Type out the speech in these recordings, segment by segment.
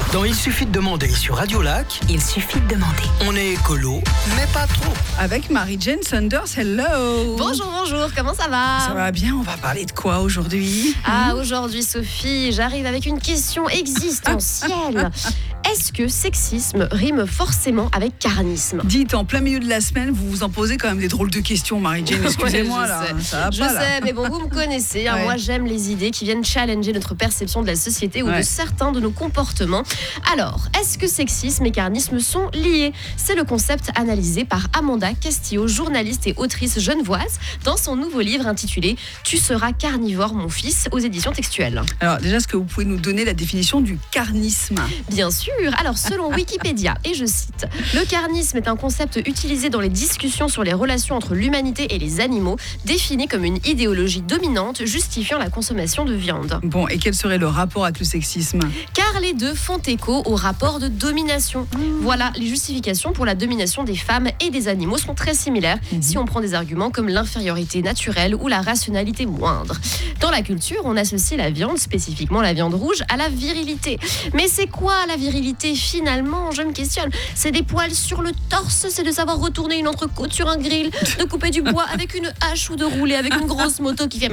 Dans Il suffit de demander sur Radio Lac, Il suffit de demander. on est écolo, mais pas trop. Avec Marie-Jane Sanders, hello. Bonjour, comment ça va? Ça va bien, on va parler de quoi aujourd'hui? Aujourd'hui, Sophie, j'arrive avec une question existentielle. Est-ce que sexisme rime forcément avec carnisme? Dites, en plein milieu de la semaine, vous vous en posez quand même des drôles de questions, Marie-Jane, excusez-moi Ouais, là. je sais. Ça va Je pas, là. sais, mais bon, vous me connaissez. Ouais. Moi, j'aime les idées qui viennent challenger notre perception de la société ou Ouais. de certains de nos comportements. Alors, est-ce que sexisme et carnisme sont liés? C'est le concept analysé par Amanda Castillo, journaliste et autrice genevoise, dans son nouveau livre intitulé « Tu seras carnivore, mon fils » aux éditions textuelles. Alors déjà, est-ce que vous pouvez nous donner la définition du carnisme? Bien sûr. Alors, selon Wikipédia, et je cite, « Le carnisme est un concept utilisé dans les discussions sur les relations entre l'humanité et les animaux, défini comme une idéologie dominante justifiant la consommation de viande. Bon, et quel serait le rapport avec le sexisme? Car les deux font écho au rapport de domination. Voilà, les justifications pour la domination des femmes et des animaux sont très similaires si on prend des arguments comme l'infériorité naturelle ou la rationalité moindre. Dans la culture, on associe la viande, spécifiquement la viande rouge, à la virilité. Mais c'est quoi la virilité finalement? Je me questionne. C'est des poils sur le torse, c'est de savoir retourner une entrecôte sur un grill, de couper du bois avec une hache ou de rouler avec une grosse moto qui fait...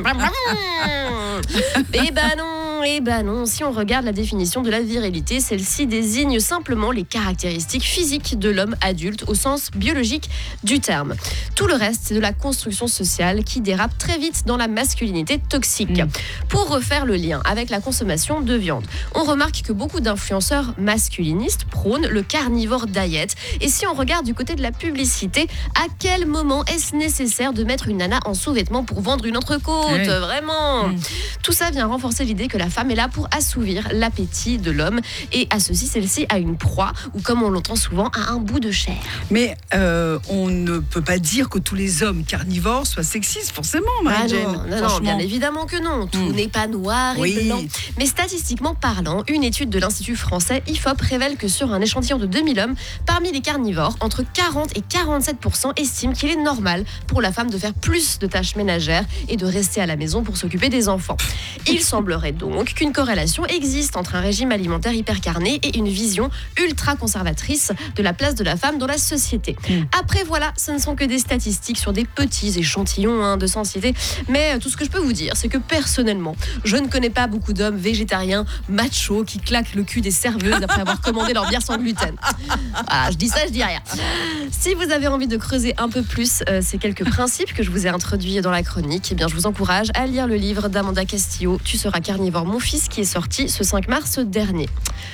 Eh ben non, si on regarde la définition de la virilité, celle-ci désigne simplement les caractéristiques physiques de l'homme adulte au sens biologique du terme. Tout le reste, c'est de la construction sociale qui dérape très vite dans la masculinité toxique. Pour refaire le lien avec la consommation de viande, on remarque que beaucoup d'influenceurs masculinistes prônent le carnivore diet. Et si on regarde du côté de la publicité, à quel moment est-ce nécessaire de mettre une nana en sous-vêtements pour vendre une entrecôte? Oui. Vraiment. Tout ça vient renforcer l'idée que la femme est là pour assouvir l'appétit de l'homme et associe celle-ci à une proie ou, comme on l'entend souvent, à un bout de chair. Mais on ne peut pas dire que tous les hommes carnivores soient sexistes, forcément, Marie-Jane. non, Franchement. bien évidemment que non. Tout n'est pas noir et Oui. blanc. Mais statistiquement parlant, une étude de l'Institut français IFOP révèle que sur un échantillon de 2000 hommes, parmi les carnivores, entre 40 et 47% estiment qu'il est normal pour la femme de faire plus de tâches ménagères et de rester à la maison pour s'occuper des enfants. Il semblerait donc qu'une corrélation existe entre un régime alimentaire hypercarné et une vision ultra conservatrice de la place de la femme dans la société. Après voilà, ce ne sont que des statistiques sur des petits échantillons de société, mais tout ce que je peux vous dire, c'est que personnellement, je ne connais pas beaucoup d'hommes végétariens machos qui claquent le cul des serveuses après avoir commandé leur bière sans gluten. Voilà, je dis ça, je dis rien. Si vous avez envie de creuser un peu plus ces quelques principes que je vous ai introduits dans la chronique, eh bien, je vous encourage à lire le livre d'Amanda Castillo, Tu seras carnivore, mon fils, qui est sorti ce 5 mars dernier.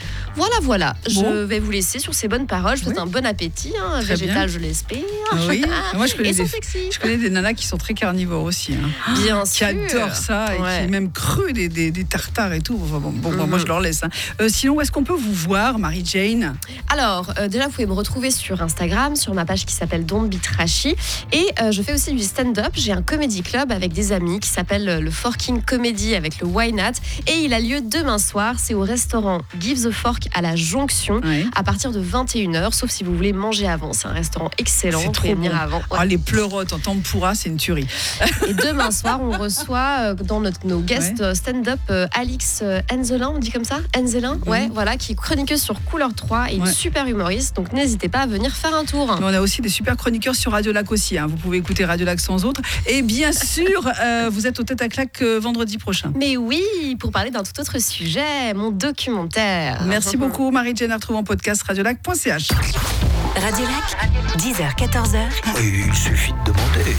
Voilà. Bon. Je vais vous laisser sur ces bonnes paroles. Je vous souhaite un bon appétit, Très végétal, bien. je l'espère. Oui, moi je connais, Et sont sexy. je connais des nanas qui sont très carnivores aussi. Bien Qui sûr. adorent ça et Ouais. qui même creux des tartares et tout. Enfin, bon, moi je leur laisse. Sinon, où est-ce qu'on peut vous voir, Marie-Jane? Alors, déjà, vous pouvez me retrouver sur Instagram, sur ma page qui s'appelle Don't Be Trashy. Et je fais aussi du stand-up. J'ai un comedy club avec des amis qui s'appelle le Forking Comedy avec le Why Not. Et il a lieu demain soir. C'est au restaurant Give the Fork à la Jonction Oui. à partir de 21h. Sauf si vous voulez manger avant. C'est un restaurant excellent. C'est Vous trop pouvez venir bon. avant. Ouais. Ah, les pleurotes en tempura, c'est une tuerie. Et demain soir, on reçoit dans nos guests stand-up Alix Enzelin, on dit comme ça? Enzelin, ouais, voilà, qui est chroniqueuse sur Couleur 3 et une Ouais. super humoriste. Donc n'hésitez pas à venir faire un tour. Mais on a aussi des super chroniqueurs sur Radio Lac aussi. Vous pouvez écouter Radio Lac sans autre. Et bien sûr, vous êtes au Tête à Claque vendredi prochain. Mais oui, pour parler d'un tout autre sujet, mon documentaire. Merci beaucoup, Marie-Jane. À retrouver en podcast radiolac.ch. Radio Lac, 10h, 14h. Il suffit de demander.